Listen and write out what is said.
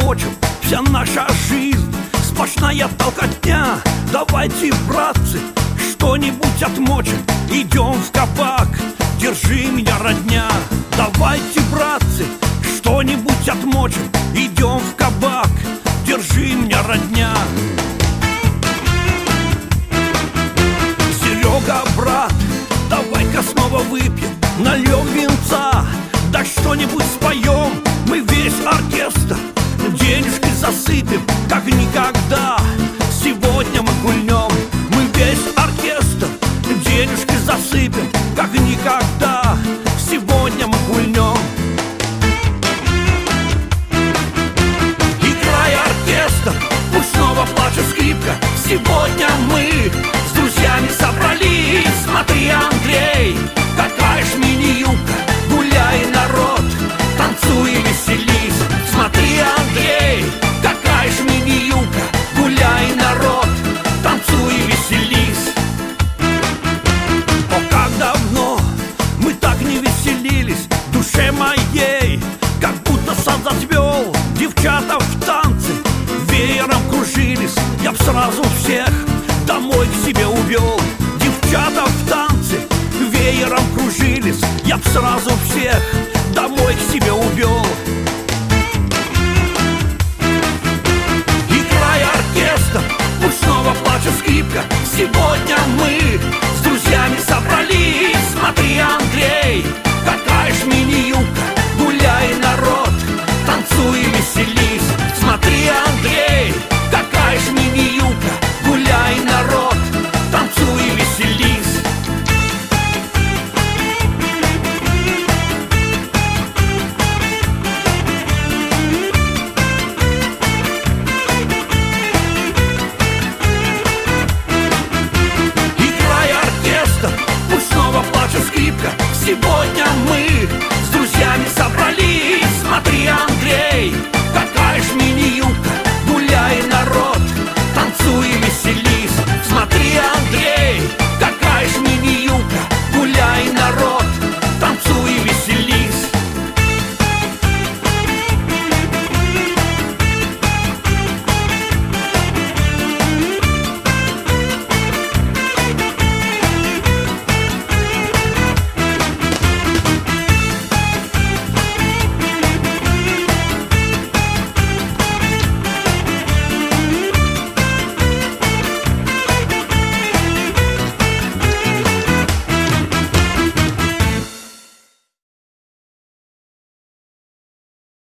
рабочим вся наша жизнь сплошная толкотня. Давайте, братцы, что-нибудь отмочим, идем в кабак, держи меня, родня. Давайте, братцы, что-нибудь отмочим, идем в кабак, держи меня, родня. Серега, брат, давай-ка снова выпьем, нальем винца, да что-нибудь споем. Мы весь оркестр денежки засыпем, как никогда. Сегодня мы гульнем. Мы весь оркестр денежки засыпем, как никогда. Сегодня мы гульнем. Играй, оркестр, пусть снова плачет скрипка. Сегодня мы с друзьями собрались. Смотри, Андрей, какая ж мини-юбка. Гуляй, народ, танцуй и веселись. Смотри, Андрей, какая ж мини-юбка. Гуляй, народ, танцуй и веселись. О, как давно мы так не веселились. В душе моей как будто сад зацвел. Девчата в танце веером кружились. Я б сразу всех домой к себе увел. Девчата в танце веером кружились. Я б сразу всех домой к себе увел. Играй, оркестр, пусть снова плачет скрипка. Сегодня мы